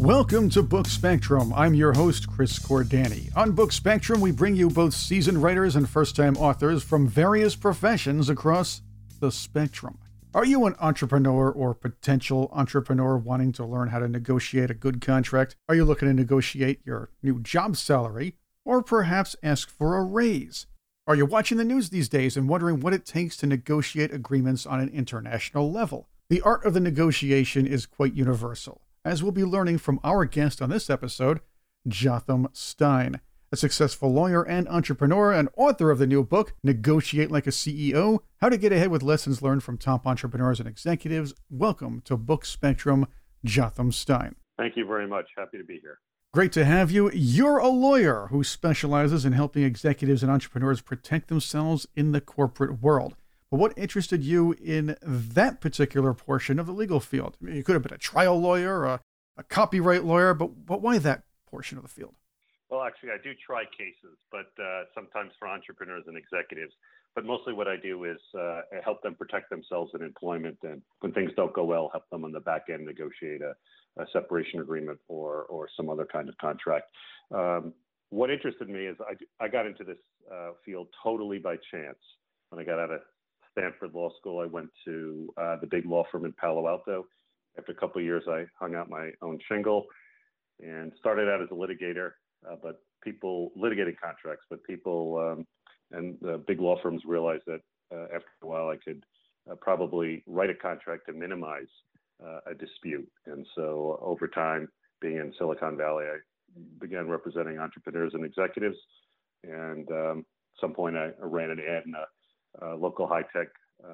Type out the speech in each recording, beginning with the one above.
Welcome to Book Spectrum. I'm your host, Chris Cordani. On Book Spectrum, we bring you both seasoned writers and first-time authors from various professions across the spectrum. Are you an entrepreneur or potential entrepreneur wanting to learn how to negotiate a good contract? Are you looking to negotiate your new job salary? Or perhaps ask for a raise? Are you watching the news these days and wondering what it takes to negotiate agreements on an international level? The art of the negotiation is quite universal, as we'll be learning from our guest on this episode, Jotham Stein, a successful lawyer and entrepreneur and author of the new book, Negotiate Like a CEO, How to Get Ahead with Lessons Learned from Top Entrepreneurs and Executives. Welcome to Book Spectrum, Jotham Stein. Thank you very much. Happy to be here. Great to have you. You're a lawyer who specializes in helping executives and entrepreneurs protect themselves in the corporate world. But what interested you in that particular portion of the legal field? I mean, you could have been a trial lawyer, a copyright lawyer, but why that portion of the field? Well, actually, I do try cases, but sometimes for entrepreneurs and executives. But mostly what I do is help them protect themselves in employment. And when things don't go well, help them on the back end negotiate a separation agreement or some other kind of contract. What interested me is I got into this field totally by chance. When I got out of Stanford Law School, I went to the big law firm in Palo Alto. After a couple of years, I hung out my own shingle and started out as a litigator, litigating contracts. But people and the big law firms realized that after a while, I could probably write a contract to minimize a dispute. And so over time, being in Silicon Valley, I began representing entrepreneurs and executives. And at some point, I ran an ad in a local high-tech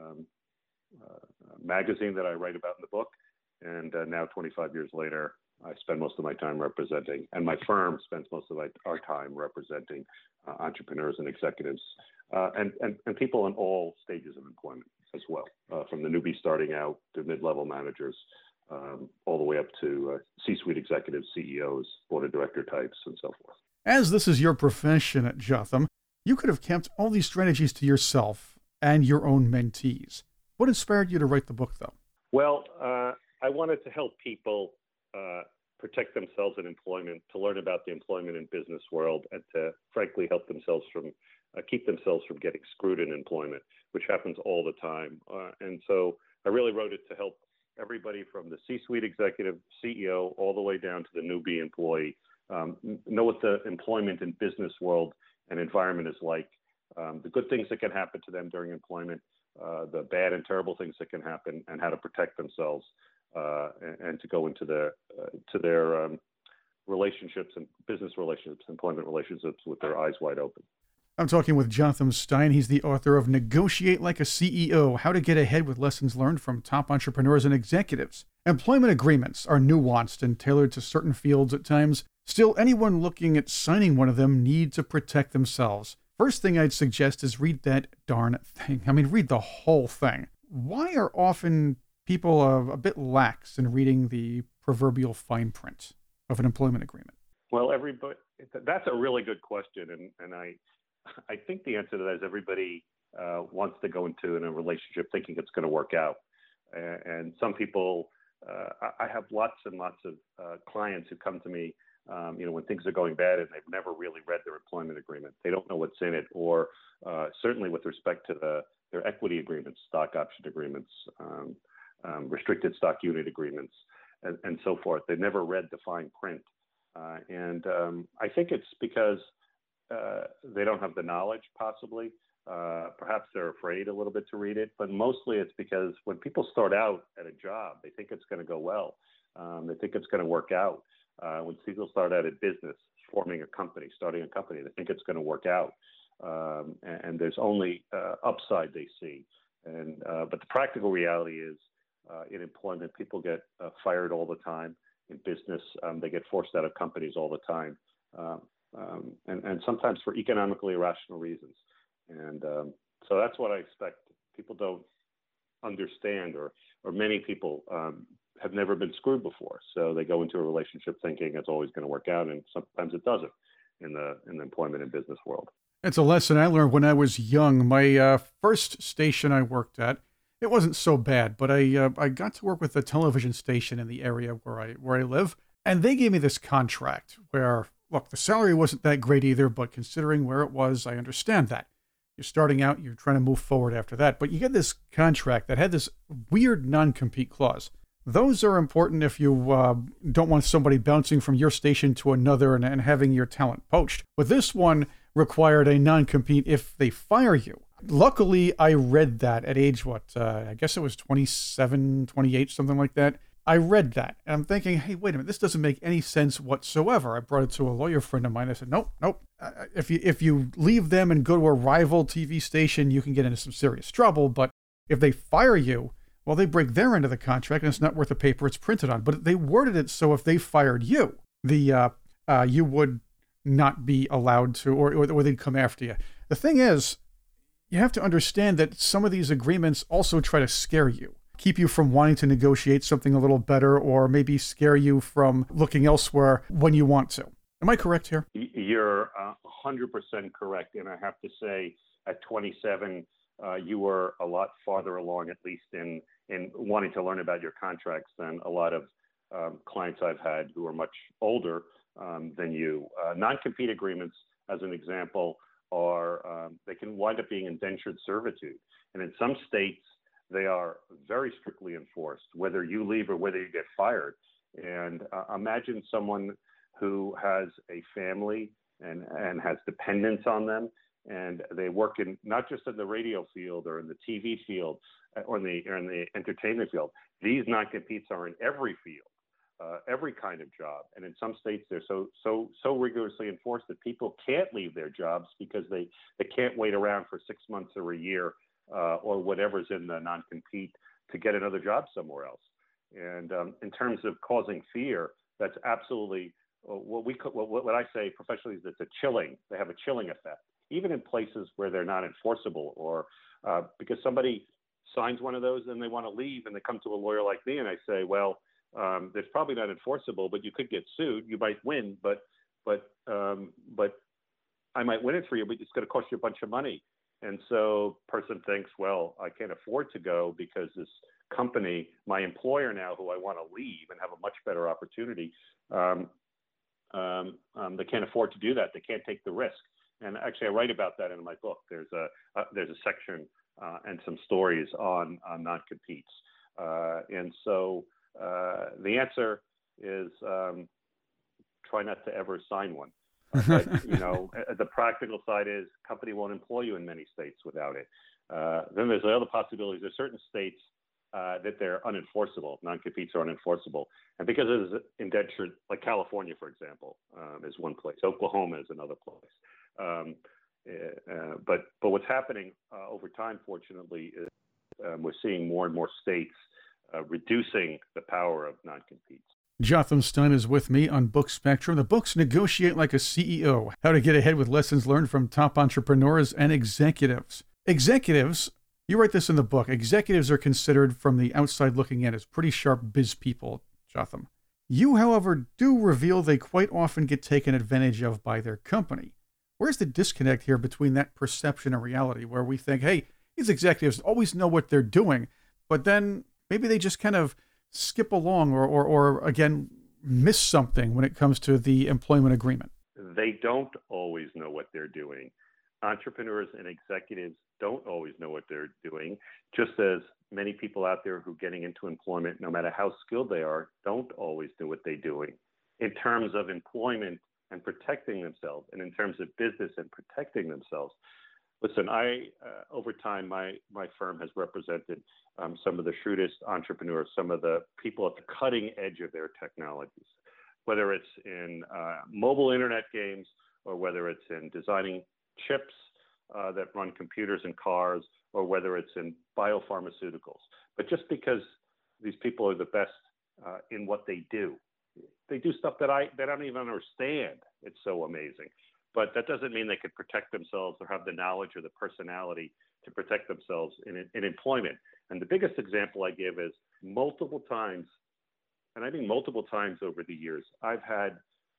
magazine that I write about in the book. And now, 25 years later, I spend most of my time representing, and my firm spends most of our time representing entrepreneurs and executives and people in all stages of employment as well, from the newbie starting out to mid-level managers, all the way up to C-suite executives, CEOs, board of director types, and so forth. As this is your profession at Jotham, you could have kept all these strategies to yourself and your own mentees. What inspired you to write the book, though? Well, I wanted to help people protect themselves in employment, to learn about the employment and business world, and to frankly help themselves keep themselves from getting screwed in employment, which happens all the time. And so I really wrote it to help everybody from the C-suite executive, CEO, all the way down to the newbie employee, know what the employment and business world and environment is like, the good things that can happen to them during employment, the bad and terrible things that can happen, and how to protect themselves. And to go into their relationships and business relationships, employment relationships with their eyes wide open. I'm talking with Jotham Stein. He's the author of Negotiate Like a CEO, How to Get Ahead with Lessons Learned from Top Entrepreneurs and Executives. Employment agreements are nuanced and tailored to certain fields at times. Still, anyone looking at signing one of them needs to protect themselves. First thing I'd suggest is read that darn thing. I mean, read the whole thing. Why are often people are a bit lax in reading the proverbial fine print of an employment agreement? Well, that's a really good question. And I think the answer to that is everybody wants to go into a relationship thinking it's going to work out. And some people, I have lots and lots of clients who come to me, when things are going bad and they've never really read their employment agreement. They don't know what's in it, or certainly with respect to their equity agreements, stock option agreements, restricted stock unit agreements, and so forth. They've never read the fine print. And I think it's because they don't have the knowledge, possibly. Perhaps they're afraid a little bit to read it, but mostly it's because when people start out at a job, they think it's going to go well. They think it's going to work out. When people start out at business, starting a company, they think it's going to work out. And there's only upside they see. But the practical reality is, in employment, people get fired all the time. In business, they get forced out of companies all the time, and sometimes for economically irrational reasons. And so that's what I expect. People don't understand, or many people have never been screwed before. So they go into a relationship thinking it's always going to work out, and sometimes it doesn't in the employment and business world. It's a lesson I learned when I was young. My first station I worked at, it wasn't so bad, but I got to work with a television station in the area where I live. And they gave me this contract where, look, the salary wasn't that great either, but considering where it was, I understand that. You're starting out, you're trying to move forward after that, but you get this contract that had this weird non-compete clause. Those are important if you don't want somebody bouncing from your station to another and having your talent poached. But this one required a non-compete if they fire you. Luckily, I read that at age, I guess it was 27, 28, something like that. I read that, and I'm thinking, hey, wait a minute, this doesn't make any sense whatsoever. I brought it to a lawyer friend of mine. I said, nope. If you leave them and go to a rival TV station, you can get into some serious trouble. But if they fire you, well, they break their end of the contract, and it's not worth the paper it's printed on. But they worded it so if they fired you, you would not be allowed to, or they'd come after you. The thing is, you have to understand that some of these agreements also try to scare you, keep you from wanting to negotiate something a little better, or maybe scare you from looking elsewhere when you want to. Am I correct here? You're 100% correct. And I have to say, at 27, you were a lot farther along, at least in wanting to learn about your contracts than a lot of clients I've had who are much older than you. Non-compete agreements, as an example, they can wind up being indentured servitude. And in some states, they are very strictly enforced, whether you leave or whether you get fired. And imagine someone who has a family and has dependents on them, and they work in not just in the radio field or in the TV field or in the entertainment field. These non-competes are in every field, every kind of job. And in some states, they're so rigorously enforced that people can't leave their jobs because they can't wait around for 6 months or a year or whatever's in the non-compete to get another job somewhere else. And in terms of causing fear, that's absolutely what I say professionally is it's a chilling. They have a chilling effect, even in places where they're not enforceable, or because somebody signs one of those and they want to leave and they come to a lawyer like me and I say, well, that's probably not enforceable, but you could get sued. You might win, but I might win it for you, but it's going to cost you a bunch of money. And so person thinks, well, I can't afford to go because this company, my employer now, who I want to leave and have a much better opportunity, they can't afford to do that. They can't take the risk. And actually, I write about that in my book. There's a section and some stories on non-competes. And so the answer is try not to ever sign one. But, the practical side is company won't employ you in many states without it. Then there's the other possibilities. There's certain states that they're unenforceable. Non-competes are unenforceable. And because it is indentured, like California, for example, is one place. Oklahoma is another place. But what's happening over time, fortunately, is we're seeing more and more states reducing the power of non-competes. Jotham Stein is with me on Book Spectrum. The book's Negotiate Like a CEO, How to Get Ahead with Lessons Learned from Top Entrepreneurs and Executives. Executives, you write this in the book, executives are considered from the outside looking in as pretty sharp biz people, Jotham. You, however, do reveal they quite often get taken advantage of by their company. Where's the disconnect here between that perception and reality, where we think, hey, these executives always know what they're doing, but then maybe they just kind of skip along or again, miss something when it comes to the employment agreement? They don't always know what they're doing. Entrepreneurs and executives don't always know what they're doing, just as many people out there who are getting into employment, no matter how skilled they are, don't always know what they're doing. In terms of employment and protecting themselves, and in terms of business and protecting themselves, listen, over time, my firm has represented some of the shrewdest entrepreneurs, some of the people at the cutting edge of their technologies, whether it's in mobile internet games or whether it's in designing chips that run computers and cars, or whether it's in biopharmaceuticals. But just because these people are the best in what they do stuff that I don't even understand. It's so amazing. But that doesn't mean they could protect themselves or have the knowledge or the personality to protect themselves in employment. And the biggest example I give is multiple times, and I mean multiple times over the years, I've had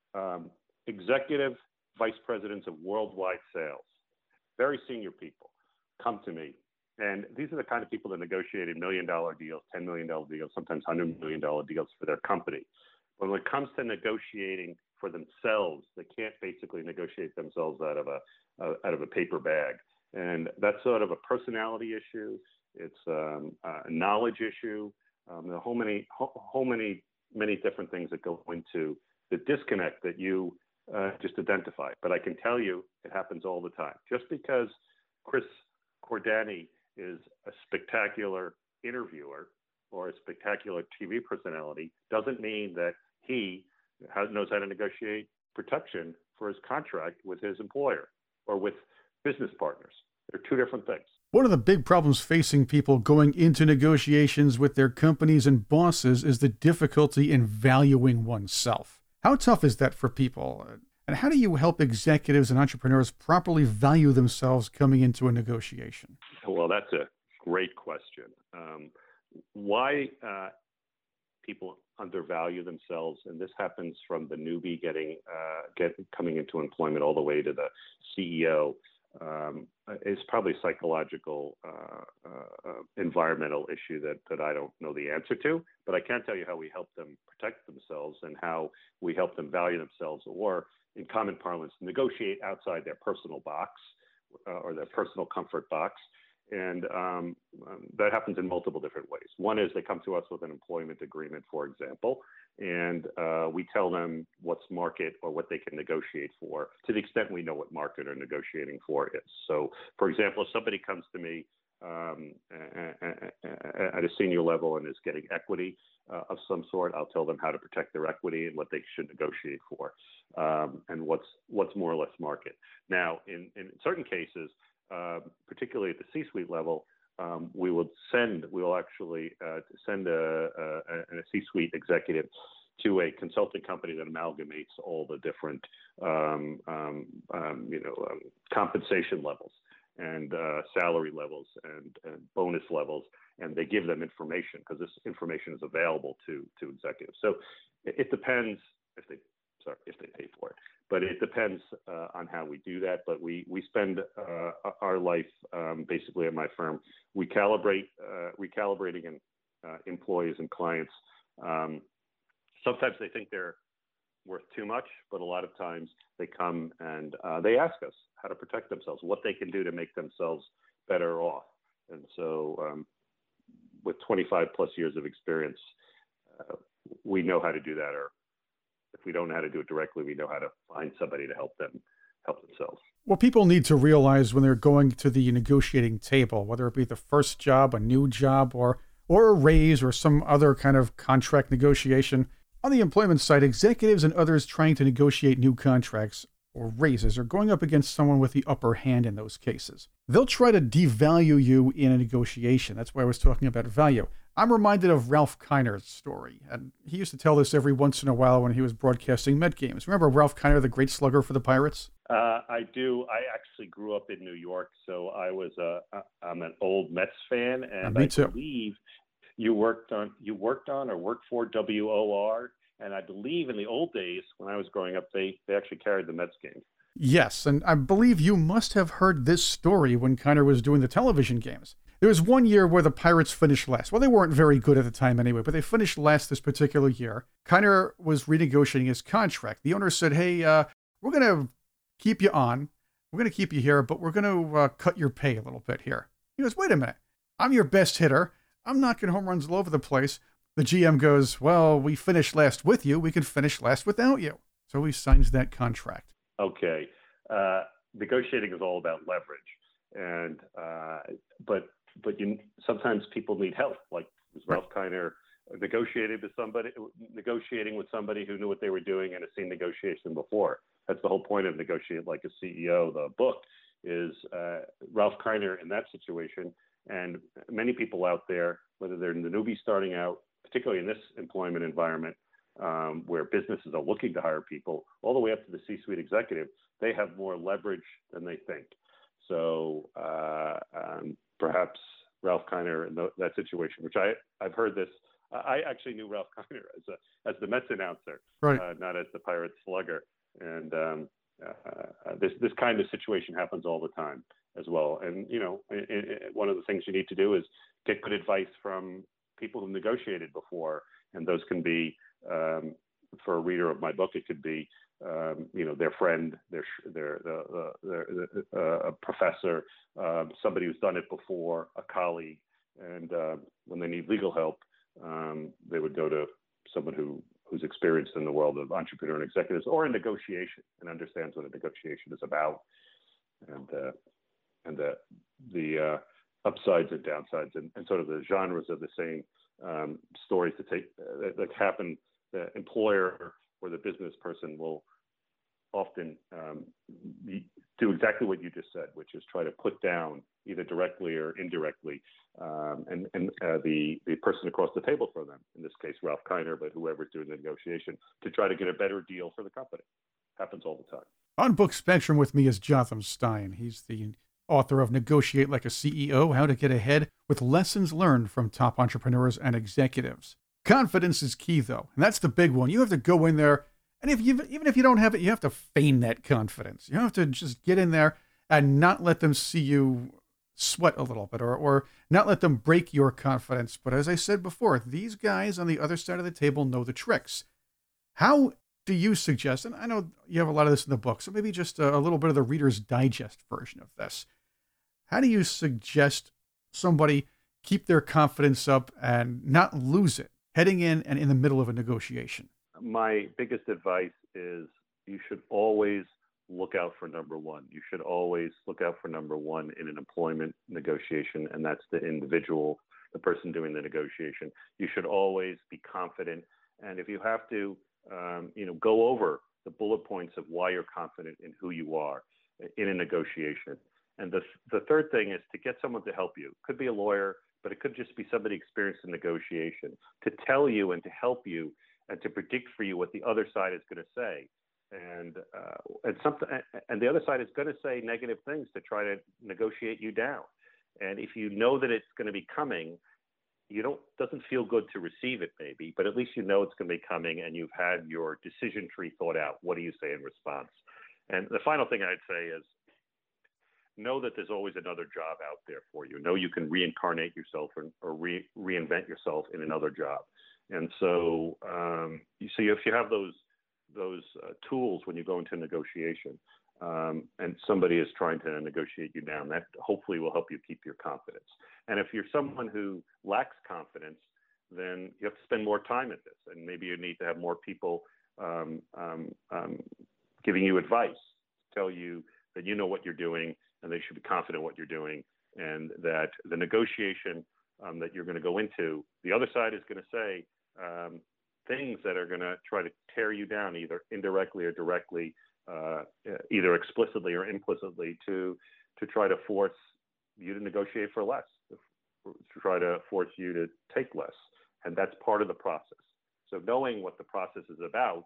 executive vice presidents of worldwide sales, very senior people, come to me. And these are the kind of people that negotiated $1 million deals, $10 million deals, sometimes $100 million deals for their company. When it comes to negotiating for themselves, they can't basically negotiate themselves out of a paper bag, and that's sort of a personality issue. It's a knowledge issue. There are many different things that go into the disconnect that you just identified. But I can tell you it happens all the time. Just because Chris Cordani is a spectacular interviewer or a spectacular TV personality doesn't mean that he knows how to negotiate protection for his contract with his employer or with business partners. They're two different things. One of the big problems facing people going into negotiations with their companies and bosses is the difficulty in valuing oneself. How tough is that for people? And how do you help executives and entrepreneurs properly value themselves coming into a negotiation? Well, that's a great question. Why people undervalue themselves, and this happens from the newbie coming into employment all the way to the CEO, is probably a psychological, environmental issue that I don't know the answer to. But I can tell you how we help them protect themselves and how we help them value themselves, or in common parlance, negotiate outside their personal box or their personal comfort box. And that happens in multiple different ways. One is they come to us with an employment agreement, for example, and we tell them what's market or what they can negotiate for, to the extent we know what market they're negotiating for is. So, for example, if somebody comes to me at a senior level and is getting equity of some sort, I'll tell them how to protect their equity and what they should negotiate for, and what's more or less market. Now, in certain cases, particularly at the C-suite level, we will actually send a C-suite executive to a consulting company that amalgamates all the different compensation levels and salary levels and bonus levels, and they give them information because this information is available to executives. So it depends if they pay for it. But it depends on how we do that. But we spend our life basically at my firm recalibrating employees and clients. Sometimes they think they're worth too much, but a lot of times they come and they ask us how to protect themselves, what they can do to make themselves better off. And so with 25 plus years of experience, we know how to do that, or if we don't know how to do it directly, we know how to find somebody to help themselves. What people need to realize when they're going to the negotiating table, whether it be the first job, a new job, or a raise or some other kind of contract negotiation, on the employment side, executives and others trying to negotiate new contracts or raises are going up against someone with the upper hand in those cases. They'll try to devalue you in a negotiation. That's why I was talking about value. I'm reminded of Ralph Kiner's story, and he used to tell this every once in a while when he was broadcasting Met games. Remember Ralph Kiner, the great slugger for the Pirates? I do. I actually grew up in New York, so I'm an old Mets fan, and Me too. I believe you worked on or worked for WOR, and I believe in the old days when I was growing up, they actually carried the Mets games. Yes, and I believe you must have heard this story when Kiner was doing the television games. There was one year where the Pirates finished last. Well, they weren't very good at the time anyway, but they finished last this particular year. Kiner was renegotiating his contract. The owner said, hey, we're going to keep you on. We're going to keep you here, but we're going to cut your pay a little bit here. He goes, wait a minute. I'm your best hitter. I'm knocking home runs all over the place. The GM goes, well, we finished last with you. We can finish last without you. So he signs that contract. Okay. Negotiating is all about leverage. And but sometimes people need help. Like was Ralph Kiner negotiating with somebody who knew what they were doing and had seen negotiation before. That's the whole point of negotiating like a CEO. The book is Ralph Kiner in that situation. And many people out there, whether they're the newbie starting out, particularly in this employment environment, where businesses are looking to hire people, all the way up to the C-suite executive, they have more leverage than they think. So perhaps Ralph Kiner in that situation, which I've heard this. I actually knew Ralph Kiner as the Mets announcer, right. Not as the Pirates slugger. And this kind of situation happens all the time as well. And one of the things you need to do is get good advice from people who negotiated before, and those can be for a reader of my book, it could be their friend, a professor, somebody who's done it before, a colleague, and when they need legal help, they would go to someone who's experienced in the world of entrepreneur and executives, or in negotiation, and understands what a negotiation is about, and the upsides and downsides, and sort of the genres of the same stories that happen. The employer or the business person will often do exactly what you just said, which is try to put down, either directly or indirectly, the person across the table from them, in this case Ralph Kiner, but whoever's doing the negotiation, to try to get a better deal for the company. Happens all the time. On Book Spectrum with me is Jotham Stein. He's the author of Negotiate Like a CEO, How to Get Ahead with Lessons Learned from Top Entrepreneurs and Executives. Confidence is key, though, and that's the big one. You have to go in there, and even if you don't have it, you have to feign that confidence. You have to just get in there and not let them see you sweat a little bit, or not let them break your confidence. But as I said before, these guys on the other side of the table know the tricks. How do you suggest, and I know you have a lot of this in the book, so maybe just a little bit of the Reader's Digest version of this. How do you suggest somebody keep their confidence up and not lose it heading in and in the middle of a negotiation? My biggest advice is you should always look out for number one. You should always look out for number one in an employment negotiation, and that's the individual, the person doing the negotiation. You should always be confident, and if you have to, go over the bullet points of why you're confident in who you are in a negotiation. And the third thing is to get someone to help you. It could be a lawyer, but it could just be somebody experienced in negotiation, to tell you and to help you and to predict for you what the other side is going to say. And the other side is going to say negative things to try to negotiate you down. And if you know that it's going to be coming, doesn't feel good to receive it maybe, but at least you know it's going to be coming and you've had your decision tree thought out. What do you say in response? And the final thing I'd say is, know that there's always another job out there for you. Know you can reincarnate yourself or reinvent yourself in another job. And so, if you have those tools when you go into negotiation, and somebody is trying to negotiate you down, that hopefully will help you keep your confidence. And if you're someone who lacks confidence, then you have to spend more time at this, and maybe you need to have more people giving you advice, tell you that you know what you're doing, and they should be confident in what you're doing, and that the negotiation that you're going to go into, the other side is going to say things that are going to try to tear you down, either indirectly or directly, either explicitly or implicitly, to try to force you to negotiate for less, to try to force you to take less. And that's part of the process. So knowing what the process is about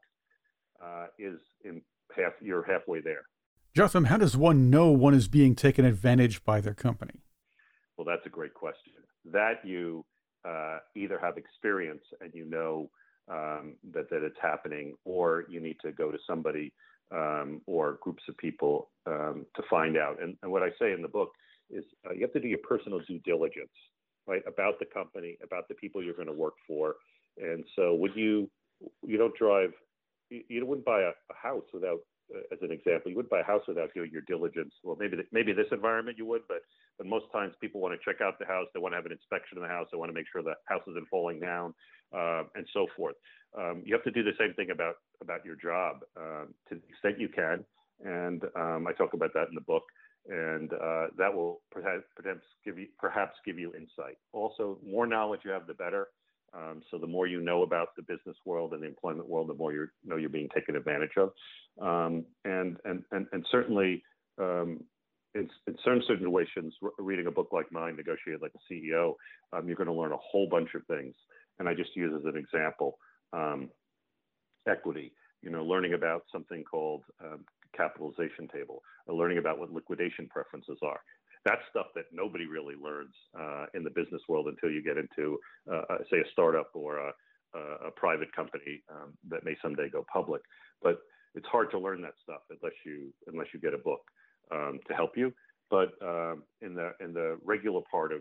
you're halfway there. Jotham, how does one know one is being taken advantage by their company? Well, that's a great question. That you either have experience and you know that it's happening, or you need to go to somebody or groups of people to find out. And what I say in the book is you have to do your personal due diligence, right, about the company, about the people you're going to work for. And so when you don't drive, you wouldn't buy a house without, as an example, you wouldn't buy a house without doing your diligence. Well, maybe this environment you would, but most times people want to check out the house. They want to have an inspection of the house. They want to make sure the house isn't falling down, and so forth. You have to do the same thing about your job to the extent you can. And I talk about that in the book. And that will perhaps give you insight. Also, more knowledge you have, the better. So the more you know about the business world and the employment world, the more you know you're being taken advantage of. And certainly, in certain situations, reading a book like mine, Negotiate Like a CEO, you're going to learn a whole bunch of things. And I just use as an example equity. Learning about something called capitalization table, or learning about what liquidation preferences are. That's stuff that nobody really learns in the business world until you get into, say, a startup or a private company that may someday go public. But it's hard to learn that stuff unless you get a book to help you. But in the regular part of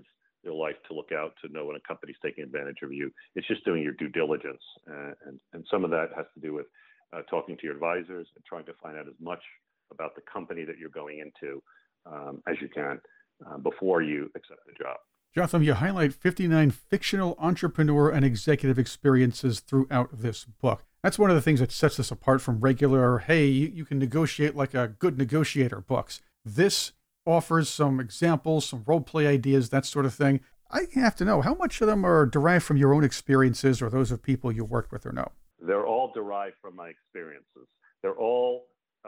your life to look out to know when a company's taking advantage of you. It's just doing your due diligence. And some of that has to do with talking to your advisors and trying to find out as much about the company that you're going into as you can before you accept the job. Jotham, you highlight 59 fictional entrepreneur and executive experiences throughout this book. That's one of the things that sets this apart from regular, hey, you can negotiate like a good negotiator books. This offers some examples, some role play ideas, that sort of thing. I have to know, how much of them are derived from your own experiences or those of people you worked with or know? They're all derived from my experiences. They're all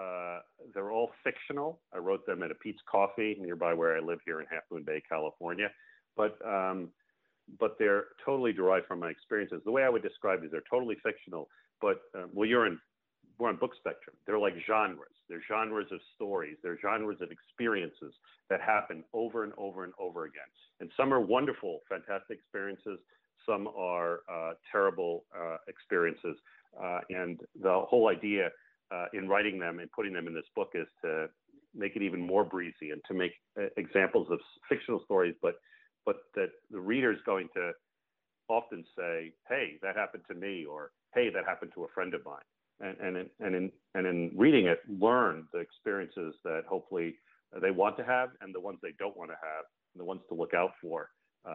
fictional. I wrote them at a Pete's Coffee nearby where I live here in Half Moon Bay, California. But they're totally derived from my experiences. The way I would describe it is they're totally fictional. But we're on Book Spectrum. They're like genres. They're genres of stories. They're genres of experiences that happen over and over and over again. And some are wonderful, fantastic experiences. Some are terrible experiences. And the whole idea in writing them and putting them in this book is to make it even more breezy and to make examples of fictional stories, but that the reader is going to often say, hey, that happened to me, or hey, that happened to a friend of mine. And in reading it, learn the experiences that hopefully they want to have and the ones they don't want to have, and the ones to look out for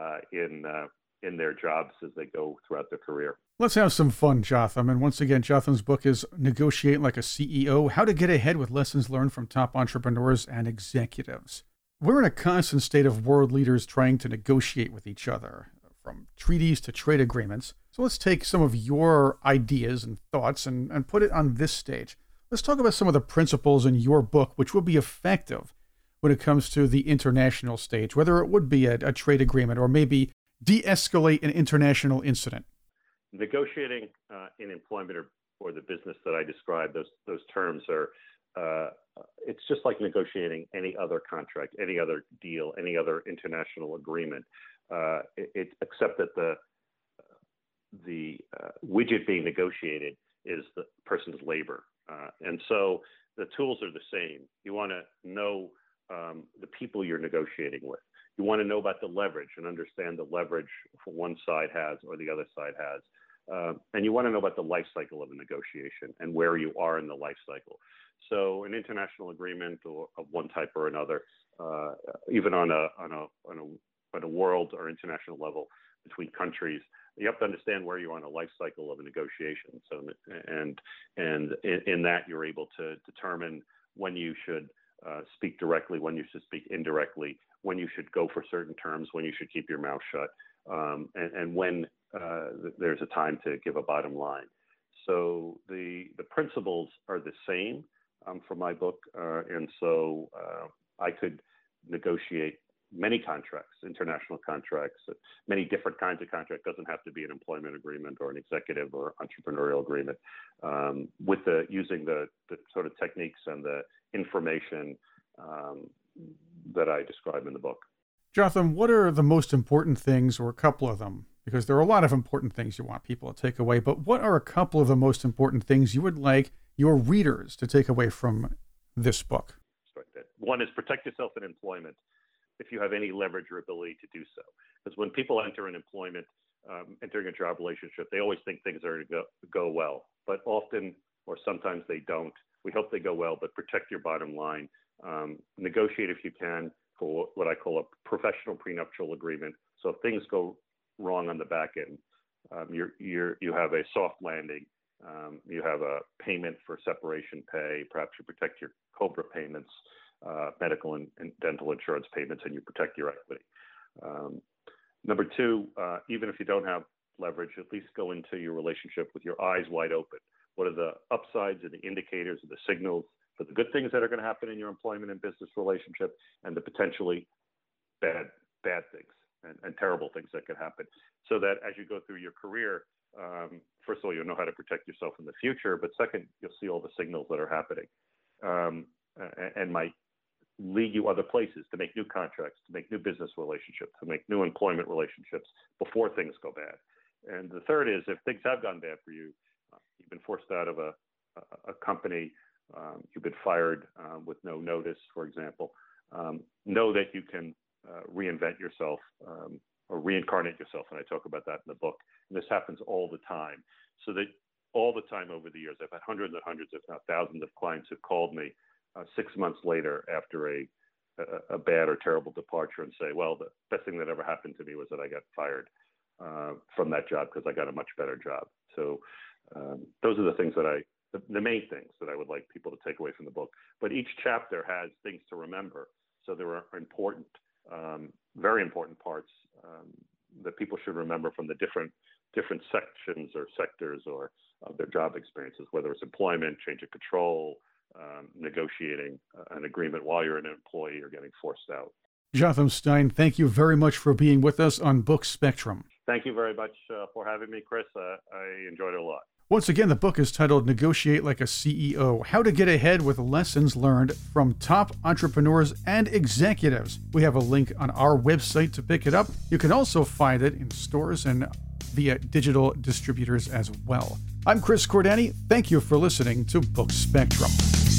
in their jobs as they go throughout their career. Let's have some fun, Jotham. And once again, Jotham's book is Negotiate Like a CEO, How to Get Ahead with Lessons Learned from Top Entrepreneurs and Executives. We're in a constant state of world leaders trying to negotiate with each other, from treaties to trade agreements. So let's take some of your ideas and thoughts and put it on this stage. Let's talk about some of the principles in your book which will be effective when it comes to the international stage, whether it would be a trade agreement or maybe de-escalate an international incident. Negotiating in employment or the business that I described, those terms are, it's just like negotiating any other contract, any other deal, any other international agreement, except that the widget being negotiated is the person's labor. And so the tools are the same. You want to know the people you're negotiating with. You want to know about the leverage and understand the leverage for one side has or the other side has. And you want to know about the life cycle of a negotiation and where you are in the life cycle. So an international agreement or of one type or another, even on a world or international level between countries, you have to understand where you are on a life cycle of a negotiation. So and in that you're able to determine when you should speak directly, when you should speak indirectly, when you should go for certain terms, when you should keep your mouth shut, and when there's a time to give a bottom line. So the principles are the same for my book, and so I could negotiate many contracts, international contracts, many different kinds of contracts. Doesn't have to be an employment agreement or an executive or entrepreneurial agreement, with using the sort of techniques and the information that I describe in the book. Jotham, what are the most important things, or a couple of them? Because there are a lot of important things you want people to take away, but what are a couple of the most important things you would like your readers to take away from this book? One is protect yourself in employment if you have any leverage or ability to do so. Because when people enter an employment, entering a job relationship, they always think things are going to go well, but often or sometimes they don't. We hope they go well, but protect your bottom line. Negotiate if you can for what I call a professional prenuptial agreement. So if things go wrong on the back end, you have a soft landing. You have a payment for separation pay. Perhaps you protect your COBRA payments, medical and dental insurance payments, and you protect your equity. Number two, even if you don't have leverage, at least go into your relationship with your eyes wide open. What are the upsides and the indicators and the signals for the good things that are going to happen in your employment and business relationship, and the potentially bad things and terrible things that could happen, so that as you go through your career, first of all, you'll know how to protect yourself in the future, but second, you'll see all the signals that are happening, and might lead you other places to make new contracts, to make new business relationships, to make new employment relationships before things go bad. And the third is, if things have gone bad for you, you've been forced out of a company, you've been fired with no notice, for example, know that you can reinvent yourself or reincarnate yourself. And I talk about that in the book. And this happens all the time. So that all the time over the years, I've had hundreds and hundreds, if not thousands of clients who called me 6 months later after a bad or terrible departure and say, well, the best thing that ever happened to me was that I got fired from that job because I got a much better job. So those are the things that the main things that I would like people to take away from the book. But each chapter has things to remember. So there are important, very important parts that people should remember from the different sections or sectors or of their job experiences, whether it's employment, change of control, negotiating an agreement while you're an employee or getting forced out. Jotham Stein, thank you very much for being with us on Book Spectrum. Thank you very much for having me, Chris. I enjoyed it a lot. Once again, the book is titled Negotiate Like a CEO, How to Get Ahead with Lessons Learned from Top Entrepreneurs and Executives. We have a link on our website to pick it up. You can also find it in stores and via digital distributors as well. I'm Chris Cordani. Thank you for listening to Book Spectrum.